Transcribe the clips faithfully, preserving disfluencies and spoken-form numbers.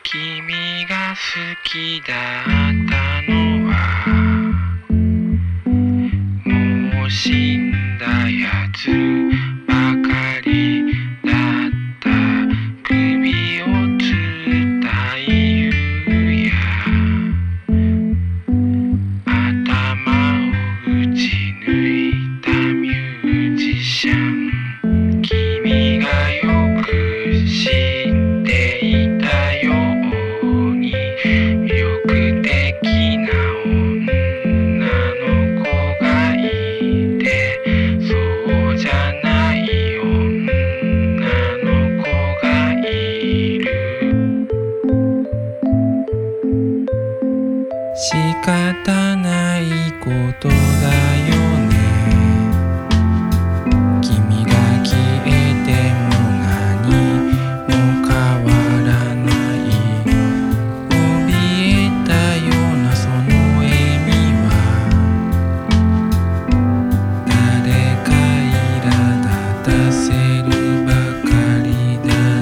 君が好きだったのはもう死んだやつばかりだった。首をつったいゆや頭を打ち抜いたミュージシャン、君がよく知っていたように魅力的な女の子がいて、そうじゃない女の子がいる。仕方ないことだよね。君が消えても何も変わらない。怯えたようなその笑みは誰か苛立たせるばかりだった。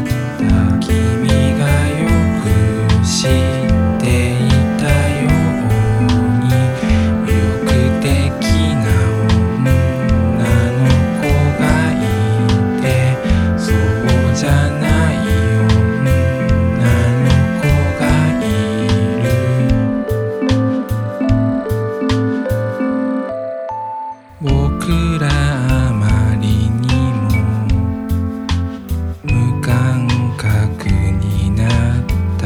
君がよく知っていたように魅力的な女の子がいて、そうじゃない女の子がいる。僕らあまりにも無感覚になった。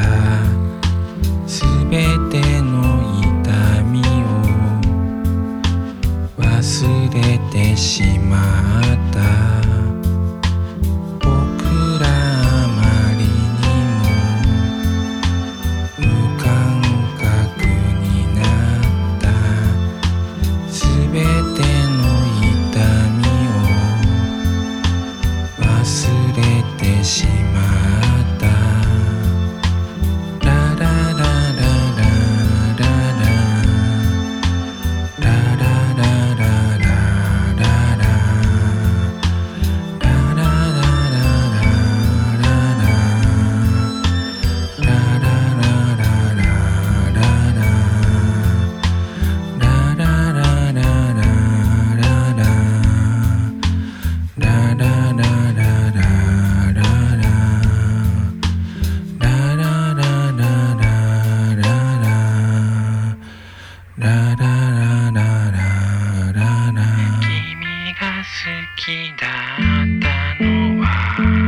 すべての痛みを忘れてしまった。僕らあまりにも無感覚になった。すべての痛みを忘れてしまった。ララララララララララララララ君が好きだったのは